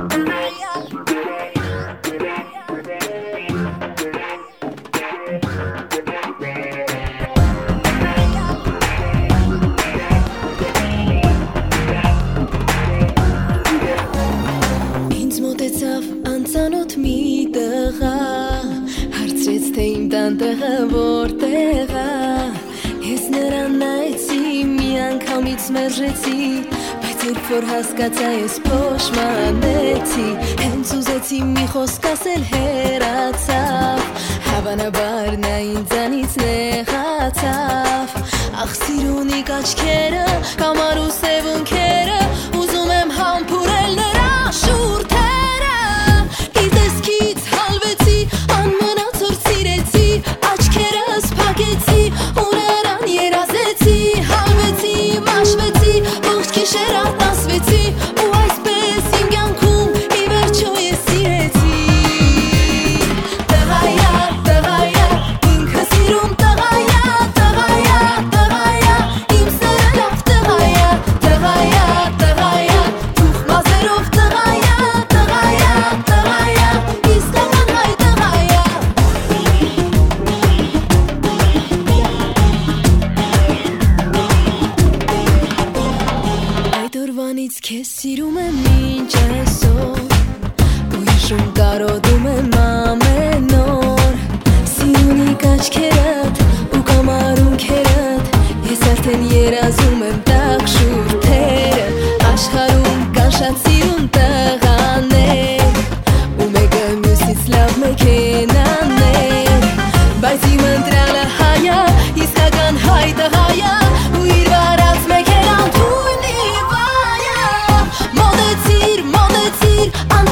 Անծանոթ մի տղա հարցրեց թե իմ տանտեղը որտեղ է Ես նրան նայեցի մի անգամից մերժեցի բայց երբ որ հասկացա ես փոշմանեցի հենց ուզեցի մի խոսք ասել հեռացավ հավանաբար նա ինձանից նեղացավ ախ սիրունիկ աչքերը կամար ու սևունքերը ուզում եմ համբուրել նրա շուրթերը Քեզ սիրում եմ ինչ այսօր ու հիշում կարոտում եմ ամեն օր Սիրունիկ աչքերդ ու կամարունքերդ ես արդեն երազում եմ տակ շուրթերը Աշխարհում կան շատ սիրուն տղաներ ու մեկը մյուսից լավ մեքենաներ բայց իմ ընտրյալը հայա իսկական հայ տղայա ու իր վարած մեքենան թույնի Մոտեցիր,